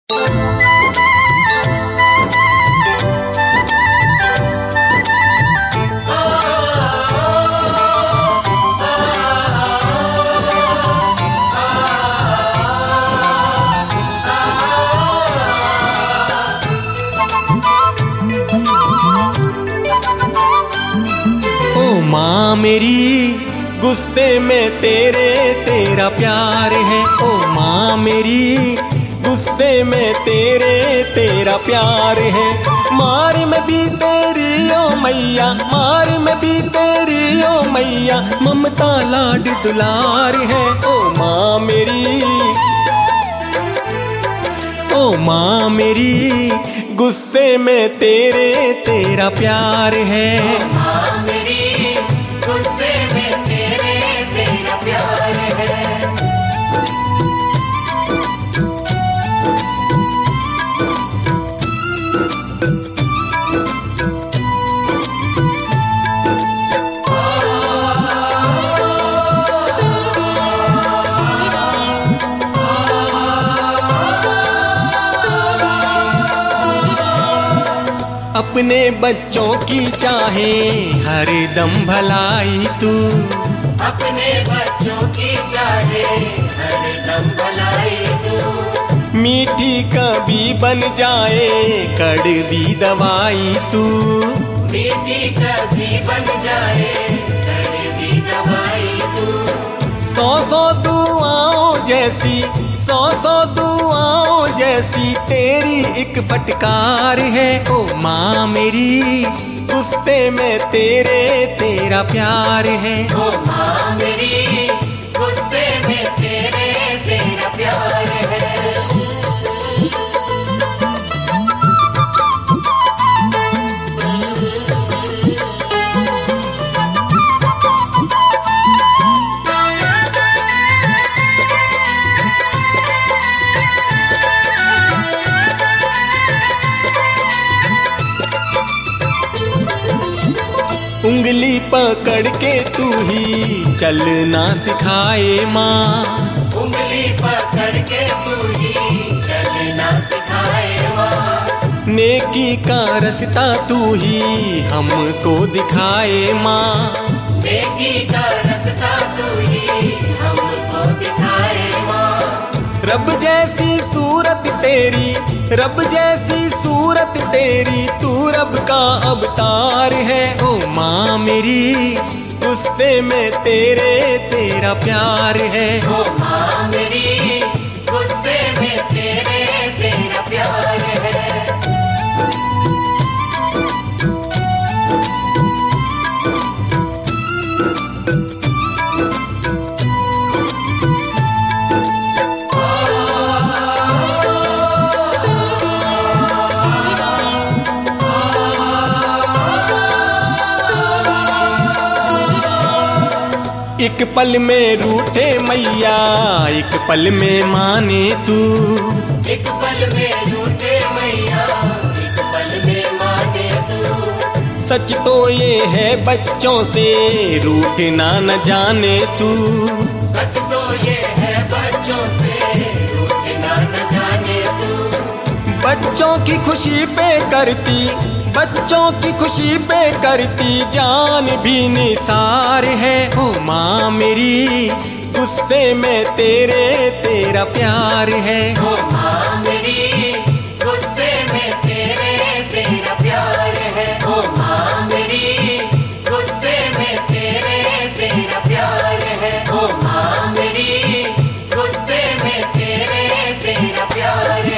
माँ मेरी गुस्से में तेरा प्यार है। ओ माँ मेरी गुस्से में तेरा प्यार है। मार में भी तेरी ओ मैया, मार में भी तेरी ओ मैया, ममता लाड दुलार है। ओ माँ मेरी, ओ माँ मेरी गुस्से में तेरा प्यार है। माँ मेरी गुस्से में तेरा प्यार है। अपने बच्चों की चाहे हर दम भलाई तू, अपने बच्चों की चाहे हर दम भलाई तू। मीठी कभी बन जाए कड़वी दवाई तू, मीठी कभी बन जाए कड़वी दवाई तू। सौ दुआओं जैसी, सौ दुआओं जैसी तेरी एक फटकार है। ओ माँ मेरी गुस्से में तेरा प्यार है। ओ माँ मेरी गुस्से में तेरा प्यार है। उंगली पकड़ के तू ही चलना सिखाए माँ, उंगली पकड़ के तू ही चलना सिखाए माँ। नेकी का रास्ता तू ही हमको दिखाए माँ, नेकी का रास्ता तू ही हमको दिखाए माँ। रब जैसी सूरत तेरी, रब जैसी सूरत तेरी, तू रब का अवतार है। ओ माँ मेरी गुस्से में तेरा प्यार है। ओ माँ मेरी गुस्से में तेरा प्यार है। एक पल में रूठे मैया, एक पल में माने तू, एक पल में रूठे मैया, एक पल में माने तू। सच तो ये है बच्चों से रूठना न जाने तू, सच तो ये है बच्चों से रूठना न जाने तू। बच्चों की खुशी पे करती, बच्चों की खुशी पे करती जान भी निसार है। ओ माँ मेरी गुस्से में तेरा प्यार है। ओ माँ मेरी गुस्से में तेरा प्यार है। ओ माँ मेरी गुस्से में तेरा प्यार है। ओ माँ मेरी गुस्से में तेरा प्यार है।